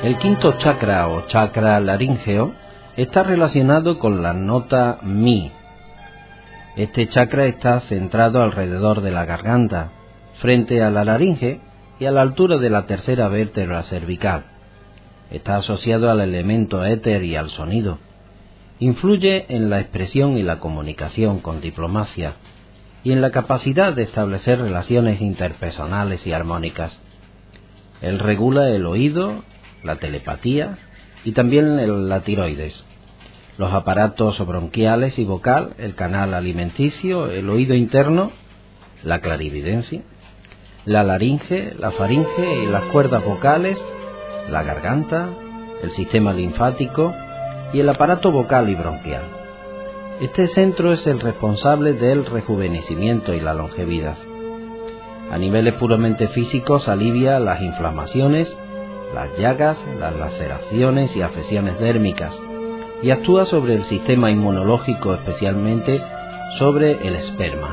El quinto chakra o chakra laríngeo está relacionado con la nota Mi. Este chakra está centrado alrededor de la garganta, frente a la laringe y a la altura de la tercera vértebra cervical. Está asociado al elemento éter y al sonido. Influye en la expresión y la comunicación con diplomacia y en la capacidad de establecer relaciones interpersonales y armónicas. Él regula el oído, la telepatía y también la tiroides, los aparatos bronquiales y vocal, el canal alimenticio, el oído interno, la clarividencia, la laringe, la faringe y las cuerdas vocales, la garganta, el sistema linfático y el aparato vocal y bronquial. Este centro es el responsable del rejuvenecimiento y la longevidad. A niveles puramente físicos alivia las inflamaciones, las llagas, las laceraciones y afecciones dérmicas, y actúa sobre el sistema inmunológico, especialmente sobre el esperma.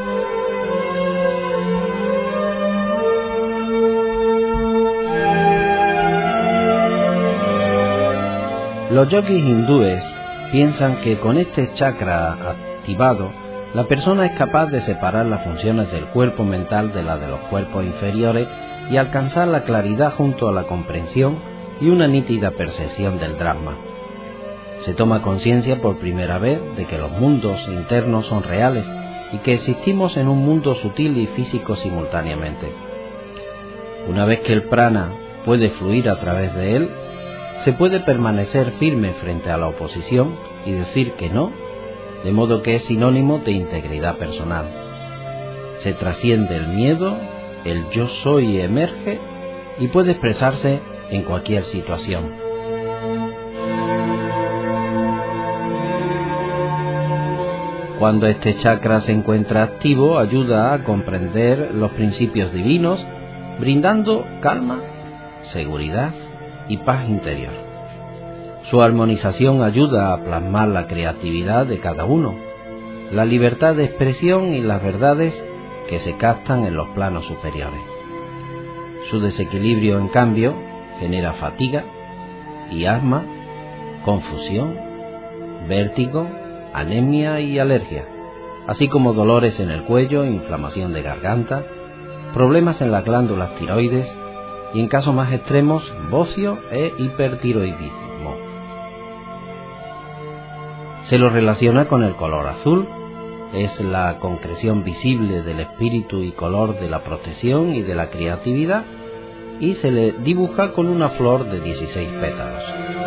Los yogis hindúes piensan que con este chakra activado, la persona es capaz de separar las funciones del cuerpo mental de las de los cuerpos inferiores y alcanzar la claridad junto a la comprensión y una nítida percepción del Dharma. Se toma conciencia por primera vez de que los mundos internos son reales y que existimos en un mundo sutil y físico simultáneamente. Una vez que el prana puede fluir a través de él, se puede permanecer firme frente a la oposición y decir que no, de modo que es sinónimo de integridad personal. Se trasciende el miedo, el yo soy emerge y puede expresarse en cualquier situación. Cuando este chakra se encuentra activo, ayuda a comprender los principios divinos, brindando calma, seguridad y paz interior. Su armonización ayuda a plasmar la creatividad de cada uno, la libertad de expresión y las verdades que se captan en los planos superiores. Su desequilibrio, en cambio, genera fatiga y asma, confusión, vértigo, anemia y alergia, así como dolores en el cuello, inflamación de garganta, problemas en las glándulas tiroides y, en casos más extremos, bocio e hipertiroidismo. Se lo relaciona con el color azul, es la concreción visible del espíritu y color de la protección y de la creatividad, y se le dibuja con una flor de 16 pétalos.